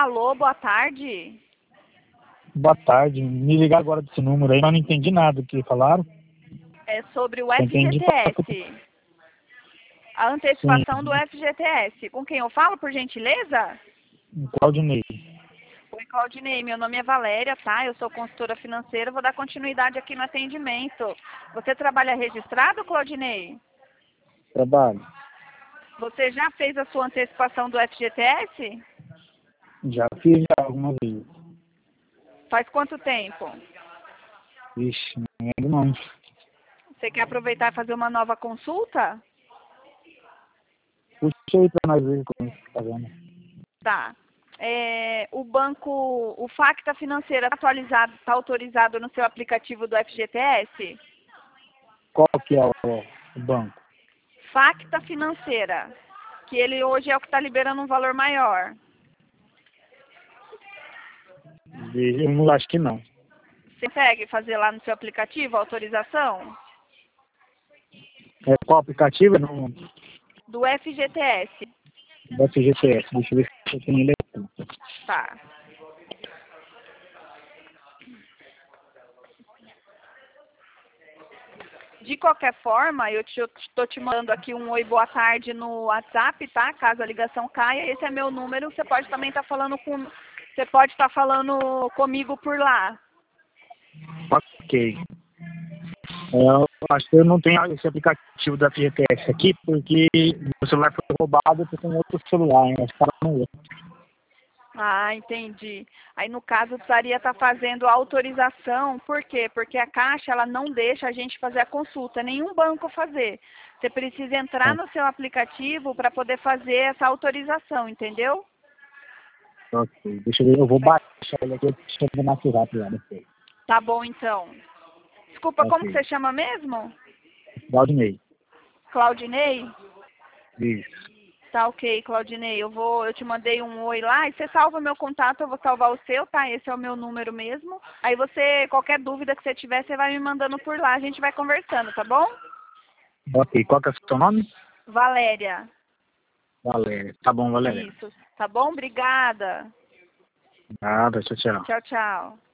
Alô, boa tarde. Boa tarde, me ligar agora desse número aí, mas não entendi nada do que falaram. É sobre o Só entendi FGTS. A antecipação do sim, FGTS. Com quem eu falo, por gentileza? Claudinei. Oi, Claudinei. Meu nome é Valéria, tá? Eu sou consultora financeira. Vou dar continuidade aqui no atendimento. Você trabalha registrado, Claudinei? Trabalho. Você já fez a sua antecipação do FGTS? Já fiz já algumas vezes. Faz quanto tempo? Vixe, não lembro não. Você quer aproveitar e fazer uma nova consulta? Puxa aí pra nós ver como está fazendo. Tá. O banco, o Facta Financeira está atualizado, está autorizado no seu aplicativo do FGTS? Qual que é o banco? Facta Financeira, que ele hoje é o que está liberando um valor maior. Eu não acho que não. Você consegue fazer lá no seu aplicativo a autorização? É qual aplicativo? No Do FGTS. do FGTS. Deixa eu ver se eu tenho ele aqui. Tá. De qualquer forma, eu estou te mandando aqui um oi, boa tarde no WhatsApp, tá? Caso a ligação caia, esse é meu número. Você pode também estar falando com, você pode estar falando comigo por lá. Ok. Eu acho que eu não tenho esse aplicativo da FGTS aqui, porque meu celular foi roubado, eu tô com outro celular, hein? Acho que tava no outro. Ah, entendi. Aí no caso precisaria estar fazendo a autorização, por quê? Porque a Caixa ela não deixa a gente fazer a consulta, nenhum banco fazer. Você precisa entrar no seu aplicativo para poder fazer essa autorização, entendeu? Ok, deixa eu ver, eu vou baixar ele aqui, deixa eu ver na WhatsApp lá depois. Tá bom então. Desculpa, como que Ok, você chama mesmo? Claudinei. Claudinei? Isso. Tá ok, Claudinei. Eu te mandei um oi lá e você salva meu contato, eu vou salvar o seu, tá? Esse é o meu número mesmo. Aí você, qualquer dúvida que você tiver, você vai me mandando por lá, a gente vai conversando, tá bom? Ok, qual que é o seu nome? Valéria. Valéria. Tá bom, Valéria. Isso, tá bom? Obrigada. Nada, tchau, tchau. Tchau, tchau.